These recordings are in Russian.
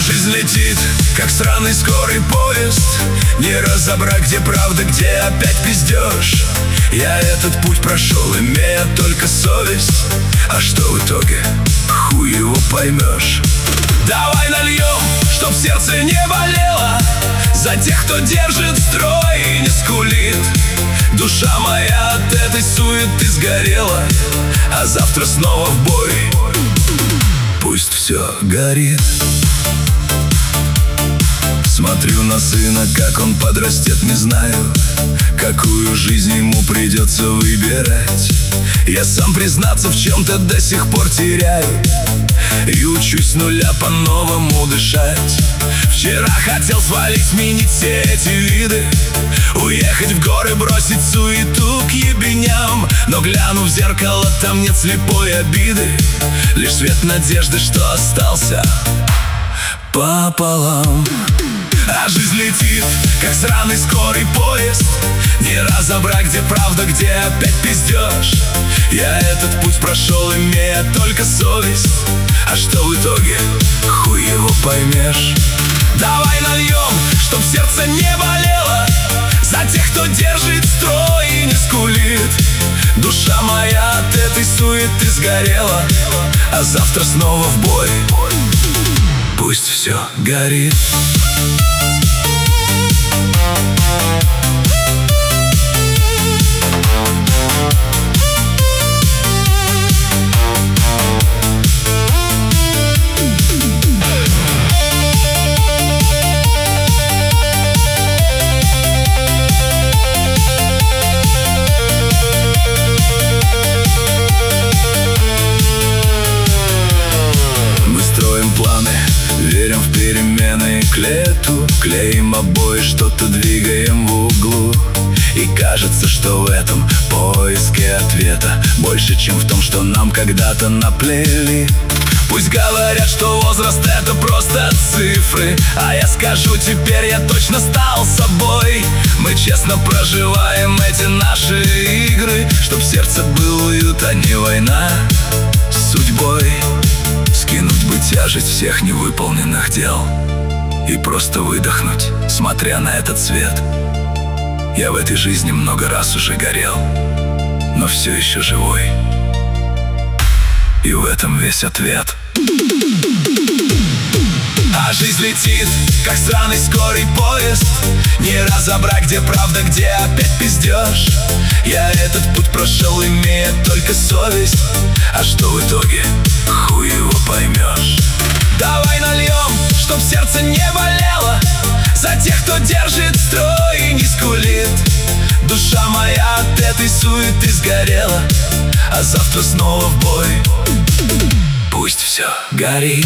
жизнь летит, как сраный скорый поезд. Не разобрать, где правда, где опять пиздеж. Я этот путь прошел, имея только совесть. А что в итоге? Хуй его поймешь. Давай нальем, чтоб сердце не болело, за тех, кто держит строй и не скулит. Душа моя от этой суеты сгорела, а завтра снова в бой. Пусть все горит. Смотрю на сына, как он подрастет, не знаю, какую жизнь ему придется выбирать. Я сам, признаться, в чем-то до сих пор теряю и учусь с нуля по-новому дышать. Вчера хотел свалить, сменить все эти виды, уехать в горы, бросить суету к ебеням. Но гляну в зеркало, там нет слепой обиды, лишь свет надежды, что остался пополам. А жизнь летит, как сраный скорый поезд. Не разобрать, где правда, где опять пиздеж. Я этот путь прошел, имея только совесть. А что в итоге? Хуй его поймешь. Давай нальем, чтоб сердце не болело, за тех, кто держит строй и не скулит. Душа моя от этой суеты сгорела, а завтра снова в бой. Пусть все горит. Верим в перемены к лету, клеим обои, что-то двигаем в углу. И кажется, что в этом поиске ответа больше, чем в том, что нам когда-то наплели. Пусть говорят, что возраст — это просто цифры, а я скажу, теперь я точно стал собой. Мы честно проживаем эти наши игры, чтоб в сердце был уют, а не война с судьбой. Скинуть бы тяжесть всех невыполненных дел и просто выдохнуть, смотря на этот свет. Я в этой жизни много раз уже горел, но все еще живой, и в этом весь ответ. А жизнь летит, как сраный скорый поезд. Не разобрать, где правда, где опять пиздеж. Я этот путь прошел, имея только совесть. А что в итоге? Хуй его поймешь. Давай нальем, чтоб сердце не болело, за тех, кто держит строй и не скулит. Душа моя от этой суеты сгорела, а завтра снова в бой. Пусть все горит.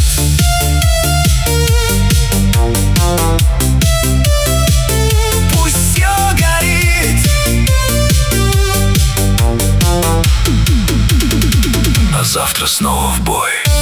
Пусть все горит, а завтра снова в бой.